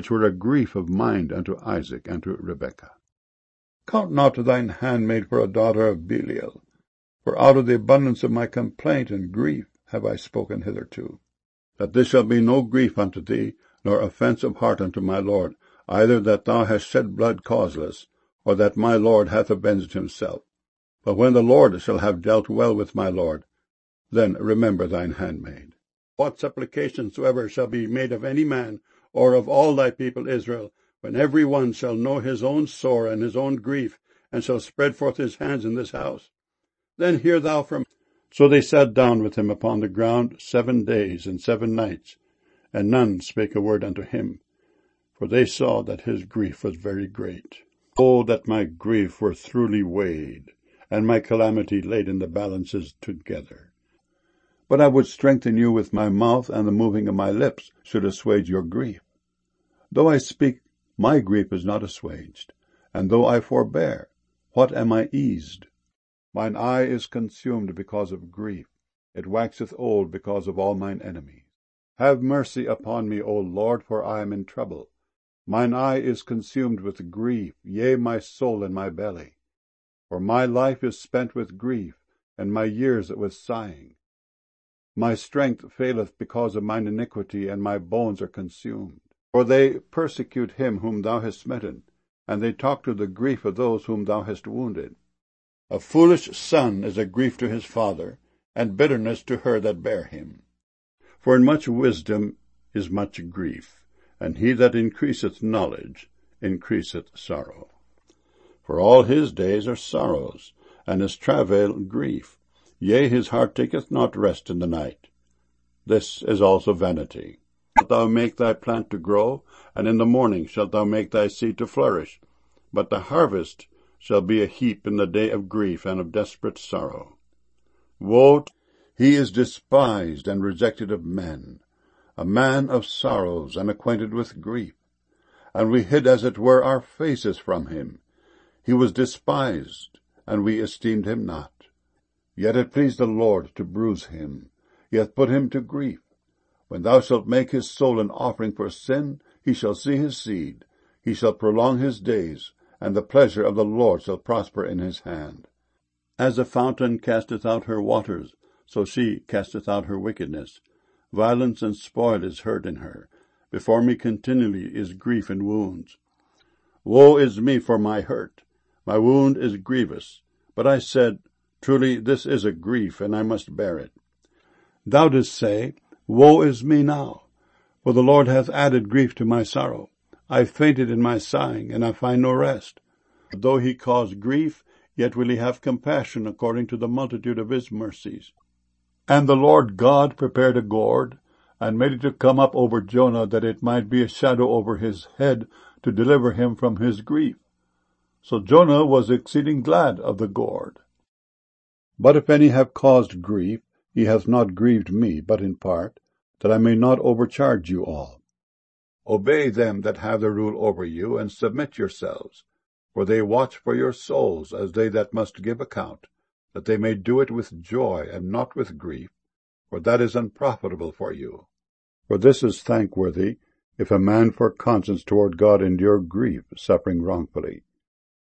which were a grief of mind unto Isaac and to Rebekah. Count not thine handmaid for a daughter of Belial, for out of the abundance of my complaint and grief have I spoken hitherto. That this shall be no grief unto thee, nor offence of heart unto my lord, either that thou hast shed blood causeless, or that my lord hath avenged himself. But when the Lord shall have dealt well with my lord, then remember thine handmaid. What supplication soever shall be made of any man, or of all thy people Israel, when every one shall know his own sore and his own grief, and shall spread forth his hands in this house, then hear thou from. So they sat down with him upon the ground 7 days and 7 nights, and none spake a word unto him, for they saw that his grief was very great. Oh, that my grief were truly weighed, and my calamity laid in the balances together. But I would strengthen you with my mouth, and the moving of my lips should assuage your grief. Though I speak, my grief is not assuaged, and though I forbear, what am I eased? Mine eye is consumed because of grief, it waxeth old because of all mine enemies. Have mercy upon me, O Lord, for I am in trouble. Mine eye is consumed with grief, yea, my soul and my belly. For my life is spent with grief, and my years with sighing. My strength faileth because of mine iniquity, and my bones are consumed. For they persecute him whom thou hast smitten, and they talk to the grief of those whom thou hast wounded. A foolish son is a grief to his father, and bitterness to her that bare him. For in much wisdom is much grief, and he that increaseth knowledge increaseth sorrow. For all his days are sorrows, and his travail grief. Yea, his heart taketh not rest in the night. This is also vanity. Shalt thou make thy plant to grow, and in the morning shalt thou make thy seed to flourish. But the harvest shall be a heap in the day of grief and of desperate sorrow. Woe! He is despised and rejected of men, a man of sorrows and acquainted with grief. And we hid as it were our faces from him. He was despised, and we esteemed him not. Yet it pleased the Lord to bruise him. He hath put him to grief. When thou shalt make his soul an offering for sin, he shall see his seed. He shall prolong his days, and the pleasure of the Lord shall prosper in his hand. As a fountain casteth out her waters, so she casteth out her wickedness. Violence and spoil is heard in her. Before me continually is grief and wounds. Woe is me for my hurt! My wound is grievous. But I said, truly this is a grief, and I must bear it. Thou didst say, woe is me now! For the Lord hath added grief to my sorrow. I fainted in my sighing, and I find no rest. Though he cause grief, yet will he have compassion according to the multitude of his mercies. And the Lord God prepared a gourd, and made it to come up over Jonah, that it might be a shadow over his head, to deliver him from his grief. So Jonah was exceeding glad of the gourd. But if any have caused grief, he hath not grieved me, but in part, that I may not overcharge you all. Obey them that have the rule over you, and submit yourselves, for they watch for your souls as they that must give account, that they may do it with joy and not with grief, for that is unprofitable for you. For this is thankworthy, if a man for conscience toward God endure grief, suffering wrongfully.